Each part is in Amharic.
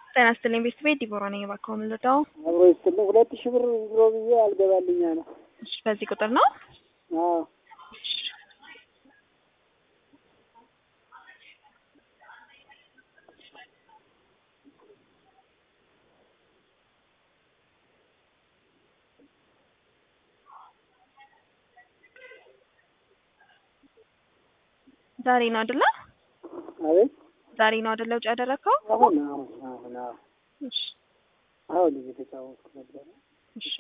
ጤና ይስጥልኝ ቤተሰቤ ዲቦራ ነኝ። እባክዎ ምን ልርዳው? አብሮ ይስጥልኝ 2000 ብር ዝሮ ብዬ አልገባልኝ አለ። እሺ በዚህ ቁጥር ነው? አዎ ዛሬ ነው አይደለ? አቤት ዛሬ ነው አይደለ ውጭ ያደረከው? አሁን እሺ አሁን እየተጫወትኩ ነበር። እሺ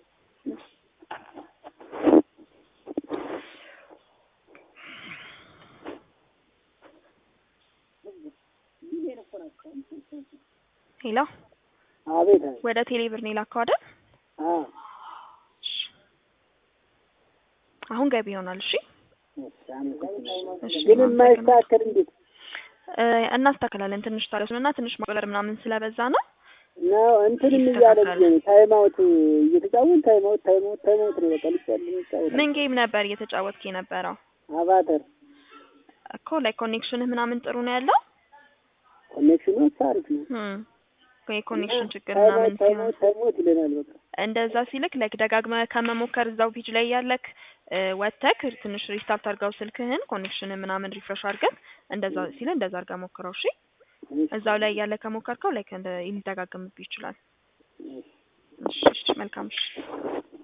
ሄሎ አቤት ወደ ቴሌብር ነው የላከው አይደል? አዎ አሁን ገቢ ይሆናል። እሺ ግን የማይስተካከል እንዴት እናስተካክላለን። ትንሽ ታረሱና ትንሽ ማቅለር ምናምን ስለበዛ ነው እንትንም እያለኝ ታይም አውት እየተጫወትን ታይም አውት ነው በቃ ልጫወት። ምን ጌም ነበር እየተጫወትክ የነበረው? አቫተር እኮ ላይ ኮኔክሽንህ ምናምን ጥሩ ነው ያለው? ኮኔክሽኑ አሪፍ ነው። የኮኔክሽን ችግር ምናምን ሲሆን ታይም አውት ይለናል። በቃ እንደዛ ሲልክ ላይክ ደጋግመህ ከመሞከር እዛው ፔጅ ላይ ያለክ ወተክ ትንሽ ሪስታርት አድርገው ስልክህን ኮኔክሽን ምናምን ሪፍሬሽ አድርገን እንደዛ ሲል እንደዛ አድርገህ ሞክረው። እሺ እዛው ላይ ያለ ከሞከርከው ላይክ እንደ ይደጋገምብህ ይችላል። እሺ መልካም እሺ